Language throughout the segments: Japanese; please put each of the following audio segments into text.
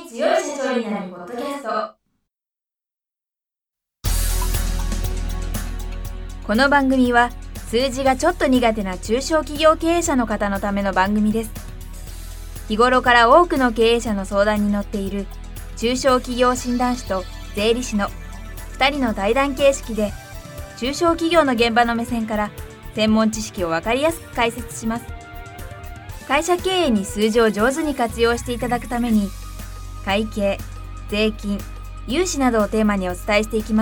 強い社長になるポッドキャスト。この番組は数字がちょっと苦手な中小企業経営者の方のための番組です。日頃から多くの経営者の相談に乗っている中小企業診断士と税理士の2人の対談形式で、中小企業の現場の目線から専門知識を分かりやすく解説します。会社経営に数字を上手に活用していただくために、会計、税金、融資などをテーマにお伝えしていきます。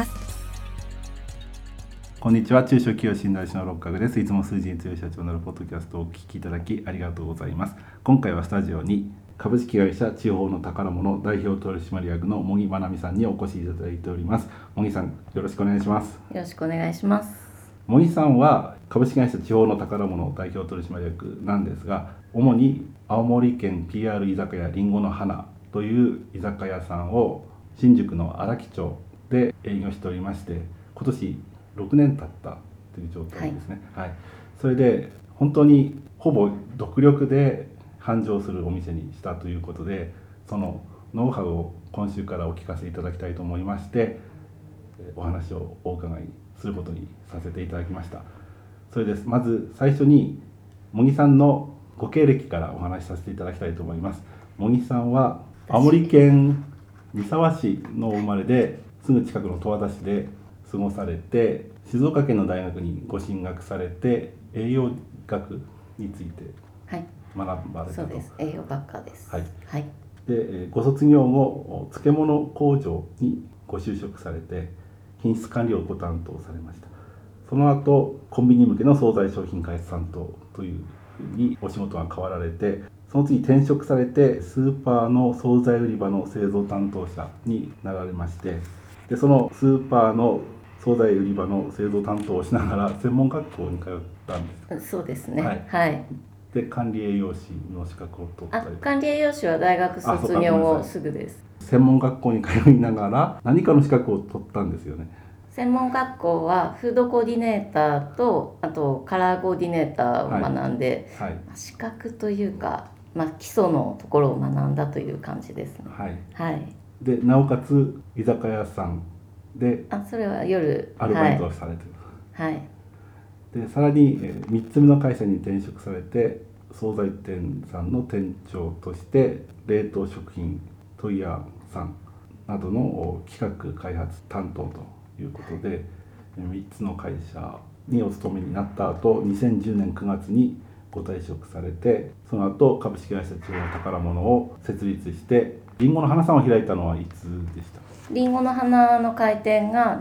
こんにちは。中小企業診断士の六角です。いつも数字に強い社長になるポッドキャストをお聞きいただきありがとうございます。今回はスタジオに株式会社地方の宝物代表取締役の茂木まなみさんにお越しいただいております。茂木さん、よろしくお願いします。 よろしくお願いします。 茂木さんは株式会社地方の宝物代表取締役なんですが、主に青森県 PR 居酒屋りんごの花という居酒屋さんを新宿の荒木町で営業しておりまして、今年6年経ったという状態ですね。はい。それで本当にほぼ独力で繁盛するお店にしたということで、そのノウハウを今週からお聞かせいただきたいと思いまして、お話をお伺いすることにさせていただきました。それです。まず最初に茂木さんのご経歴からお話しさせていただきたいと思います。茂木さんは青森県三沢市のお生まれで、すぐ近くの十和田市で過ごされて、静岡県の大学にご進学されて、栄養学について学ばれたと。 そうです。栄養学科です。 はい。 はい。 で、ご卒業後、漬物工場にご就職されて、品質管理をご担当されました。その後、コンビニ向けの惣菜商品開発担当というふうにお仕事が変わられて、その次転職されて、スーパーの惣菜売り場の製造担当者になられまして、でそのスーパーの惣菜売り場の製造担当をしながら専門学校に通ったんです。 そうですね。 はい。 はい。 で管理栄養士の資格を取ったり。 管理栄養士は大学卒業後すぐです。 専門学校に通いながら何かの資格を取ったんですよね。 専門学校はフードコーディネーターと、あとカラーコーディネーターを学んで、 はいはい、 資格というか、基礎のところを学んだという感じですね。 はい。 はい。 でなおかつ居酒屋さんでそれは夜アルバイトをされている。 はい。 でさらに3つ目の会社に転職されて、惣菜店さんの店長として冷凍食品問屋さんなどの企画開発担当ということで、3つの会社にお勤めになった後、2010年9月にご退職されて、その後株式会社地方の宝物を設立して、りんごの花さんを開いたのはいつでした？ りんごの花の開店が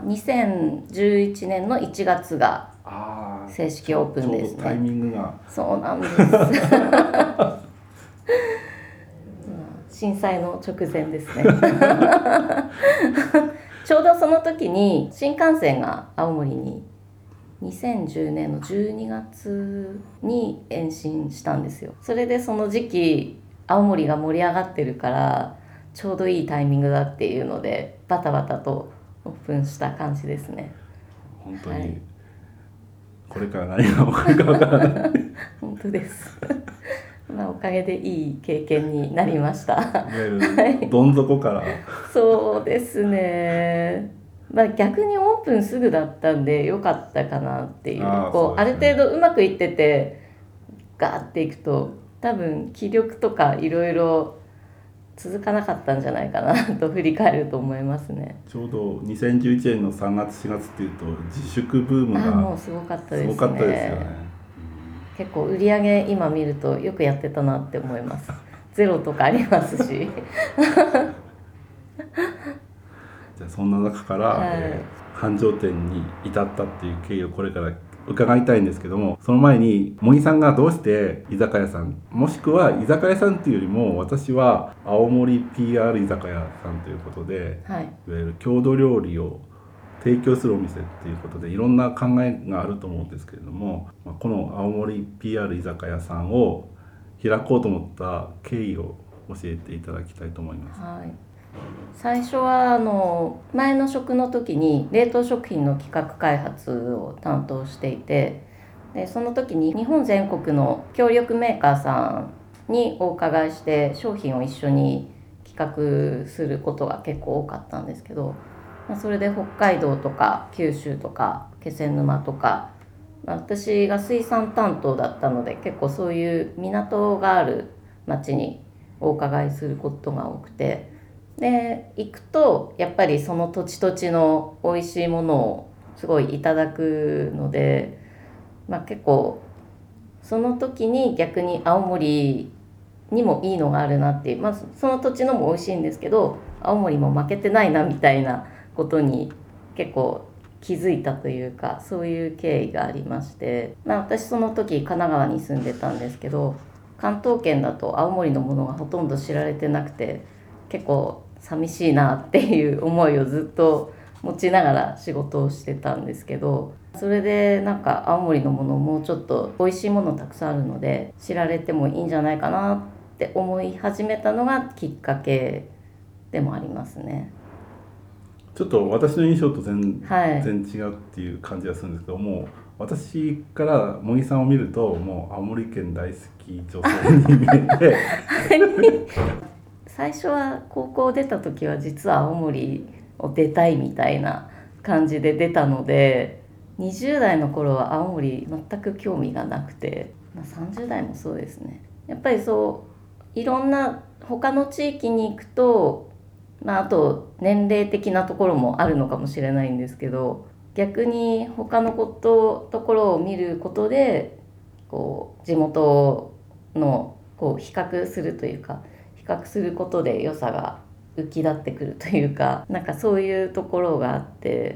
2011年の1月が正式オープンですね。 ちょうどタイミングが。 そうなんです震災の直前ですねちょうどその時に新幹線が青森に2010年の12月に延伸したんですよ。それでその時期青森が盛り上がってるからちょうどいいタイミングだっていうのでバタバタとオープンした感じですね。 本当にこれから何が起こるか分からない本当ですおかげでいい経験になりました。いわゆるどん底からそうですね、逆にオープンすぐだったんで良かったかなっていう、ある程度うまくいっててガーっていくと多分気力とかいろいろ続かなかったんじゃないかなと振り返ると思いますね。 ちょうど2011年の3月4月っていうと自粛ブームがもうすごかったですね。 すごかったですよね。 結構売り上げ今見るとよくやってたなって思いますゼロとかありますしじゃあそんな中から、繁盛店に至ったっていう経緯をこれから伺いたいんですけども、その前に茂木さんがどうして居酒屋さん、もしくは居酒屋さんっていうよりも私は青森 PR 居酒屋さんということで、いわゆる郷土料理を提供するお店っていうことでいろんな考えがあると思うんですけれども、この青森 PR 居酒屋さんを開こうと思った経緯を教えていただきたいと思います。 最初は前の職の時に冷凍食品の企画開発を担当していて、でその時に日本全国の協力メーカーさんにお伺いして商品を一緒に企較することが結構多かったんですけど、それで北海道とか九州とか気仙沼とか、私が水産担当だったので結構そういう港がある町にお伺いすることが多くて、で行くとやっぱりその土地土地の美味しいものをすごいいただくので、結構その時に逆に青森にもいいのがあるなっていう、その土地のも美味しいんですけど青森も負けてないなみたいなことに結構気づいたというか、そういう経緯がありまして、私その時神奈川に住んでたんですけど、関東圏だと青森のものがほとんど知られてなくて結構寂しいなっていう思いをずっと持ちながら仕事をしてたんですけど、それで青森のものもうちょっと美味しいものたくさんあるので知られてもいいんじゃないかなって思い始めたのがきっかけでもありますね。 ちょっと私の印象と全はい然違うっていう感じがするんですけども、私から茂木さんを見るともう青森県大好き女性に見えて最初は高校出た時は実は青森を出たいみたいな感じで出たので、20代の頃は青森全く興味がなくて、30代もそうですね。やっぱりそういろんな他の地域に行くと、あと年齢的なところもあるのかもしれないんですけど、逆に他のところを見ることで地元の比較するというか、比較することで良さが浮き立ってくるというか、そういうところがあって、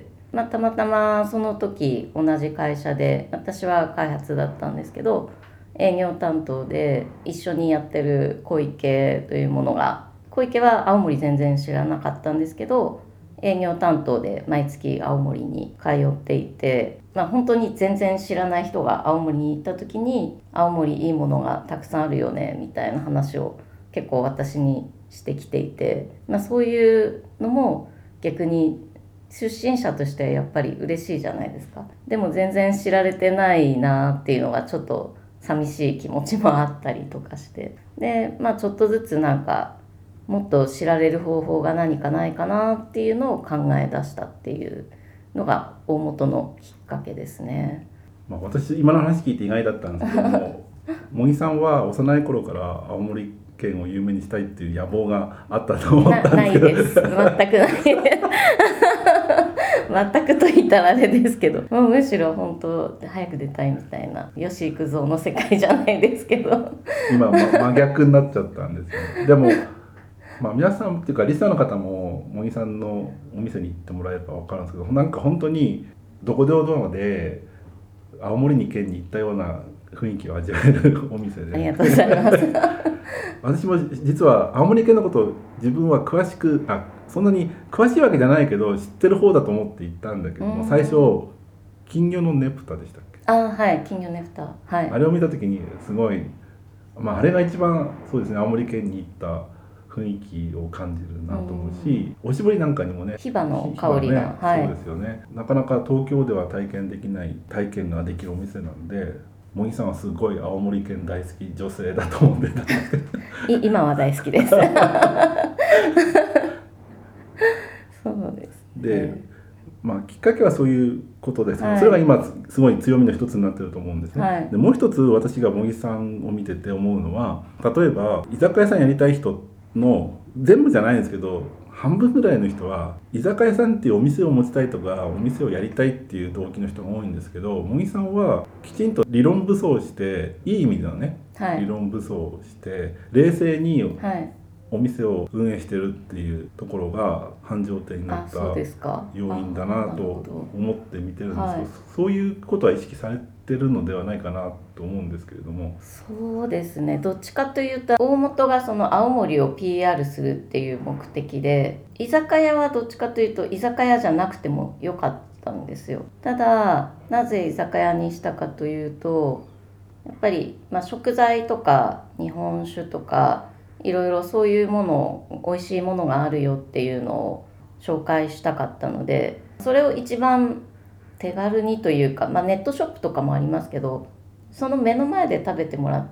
たまたまその時同じ会社で、私は開発だったんですけど営業担当で一緒にやってる小池というものが、小池は青森全然知らなかったんですけど営業担当で毎月青森に通っていて、本当に全然知らない人が青森に行った時に青森いいものがたくさんあるよねみたいな話を結構私にしてきていて、そういうのも逆に出身者としてやっぱり嬉しいじゃないですか。でも全然知られてないなっていうのがちょっと寂しい気持ちもあったりとかして、でちょっとずつもっと知られる方法が何かないかなっていうのを考え出したっていうのが大元のきっかけですね。 私今の話聞いて意外だったんですけども茂木さんは幼い頃から青森県を有名にしたいっていう野望があったと思ったんですけど。 ないです。全くない全くと言ったらあれですけど、むしろ本当早く出たいみたいな吉幾三の世界じゃないですけど今、真逆になっちゃったんですよね。でも皆さんっていうかリスナーの方も茂木さんのお店に行ってもらえれば分かるんですけど、本当にどこでもドアで青森に県に行ったような雰囲気を味わえるお店で、 ありがとうございます私も実は青森県のことを自分はそんなに詳しいわけじゃないけど知ってる方だと思って行ったんだけども、最初金魚のねぷたでしたっけ。 はい、金魚ねぷた、はい、 あれを見た時にすごい、あれが一番そうですね、青森県に行った雰囲気を感じるなと思うし、おしぼりなんかにもねヒバの香りが、 そうですよね。なかなか東京では体験できない体験ができるお店なんで、茂木さんはすごい青森県大好き女性だと思ってたんですけど今は大好きですそうです、 で、きっかけはそういうことですけど、それが今すごい強みの一つになってると思うんですね、でもう一つ私が茂木さんを見てて思うのは、例えば居酒屋さんやりたい人の全部じゃないんですけど半分ぐらいの人は居酒屋さんっていうお店を持ちたいとかお店をやりたいっていう動機の人が多いんですけど、茂木さんはきちんと理論武装していい意味でのね、理論武装して冷静にお店を運営してるっていうところが繁盛店になった要因だなと思って見てるんですけど、そういうことは意識されてるのではないかなと思うんですけれども。 そうですね、どっちかというと大元がその青森を PR するっていう目的で、居酒屋はどっちかというと居酒屋じゃなくてもよかったんですよ。ただなぜ居酒屋にしたかというと、やっぱり食材とか日本酒とかいろいろそういうもの、美味しいものがあるよっていうのを紹介したかったので、それを一番手軽にというか、ネットショップとかもありますけどその目の前で食べてもらって、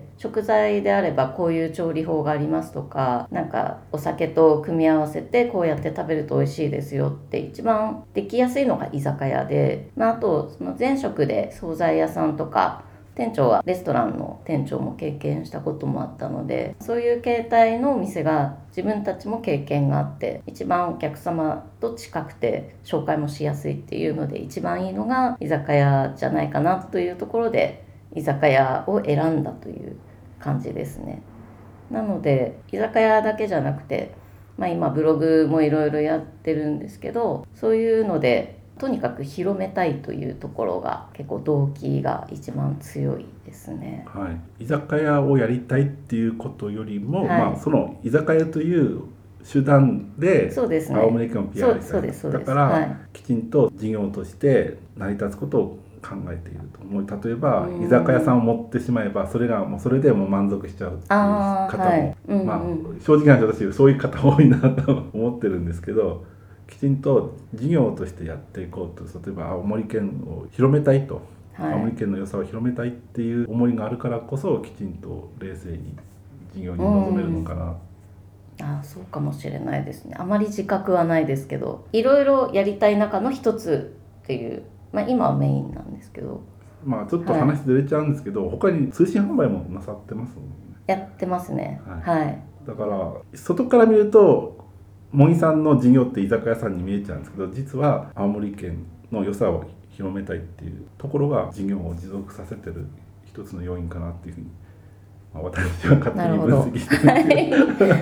食材であればこういう調理法がありますとか、なんかお酒と組み合わせてこうやって食べると美味しいですよって一番できやすいのが居酒屋で、あとその前職で惣菜屋さんとか、店長はレストランの店長も経験したこともあったので、そういう形態のお店が自分たちも経験があって一番お客様と近くて紹介もしやすいっていうので、一番いいのが居酒屋じゃないかなというところで居酒屋を選んだという感じですね。なので居酒屋だけじゃなくて、今ブログもいろいろやってるんですけど、そういうのでとにかく広めたいというところが結構動機が一番強いですね。 はい、居酒屋をやりたいっていうことよりも、 はい、 その居酒屋という手段でそうですね、 青森県を PR したい。だから、 はい、 きちんと事業として成り立つことを考えていると思う。例えば居酒屋さんを持ってしまえばそれがもうそれでもう満足しちゃうっていう方も、 はい正直な話、私そういう方多いなと思ってるんですけど、きちんと事業としてやっていこうと、例えば青森県を広めたいと、はい、青森県の良さを広めたいっていう思いがあるからこそ、きちんと冷静に事業に臨めるのかな。 そうかもしれないですね。あまり自覚はないですけど、いろいろやりたい中の一つっていう、今はメインなんですけど、 ちょっと話ずれちゃうんですけど、他に通信販売もなさってますもんね。 やってますね。はい。 だから外から見ると茂木さんの事業って居酒屋さんに見えちゃうんですけど、実は青森県の良さを広めたいっていうところが事業を持続させてる一つの要因かなっていうふうに、私は勝手に分析してるんですけど、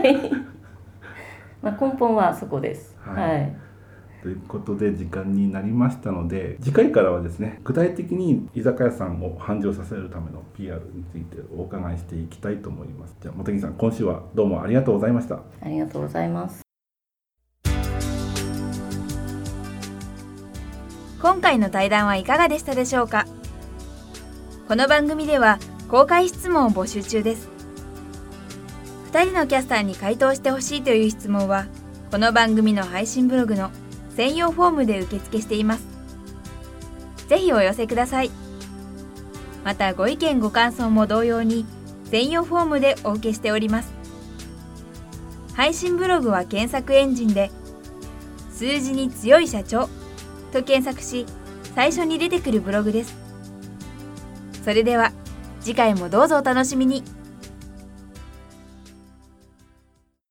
根本はそこです。はい。 ということで時間になりましたので、次回からはですね、具体的に居酒屋さんを繁盛させるための PR についてお伺いしていきたいと思います。じゃあ茂木さん、今週はどうもありがとうございました。 ありがとうございます。 今回の対談はいかがでしたでしょうか。この番組では公開質問を募集中です。2人のキャスターに回答してほしいという質問は、この番組の配信ブログの専用フォームで受付しています。ぜひお寄せください。またご意見ご感想も同様に専用フォームでお受けしております。配信ブログは検索エンジンで数字に強い社長と検索し、最初に出てくるブログです。それでは次回もどうぞお楽しみに。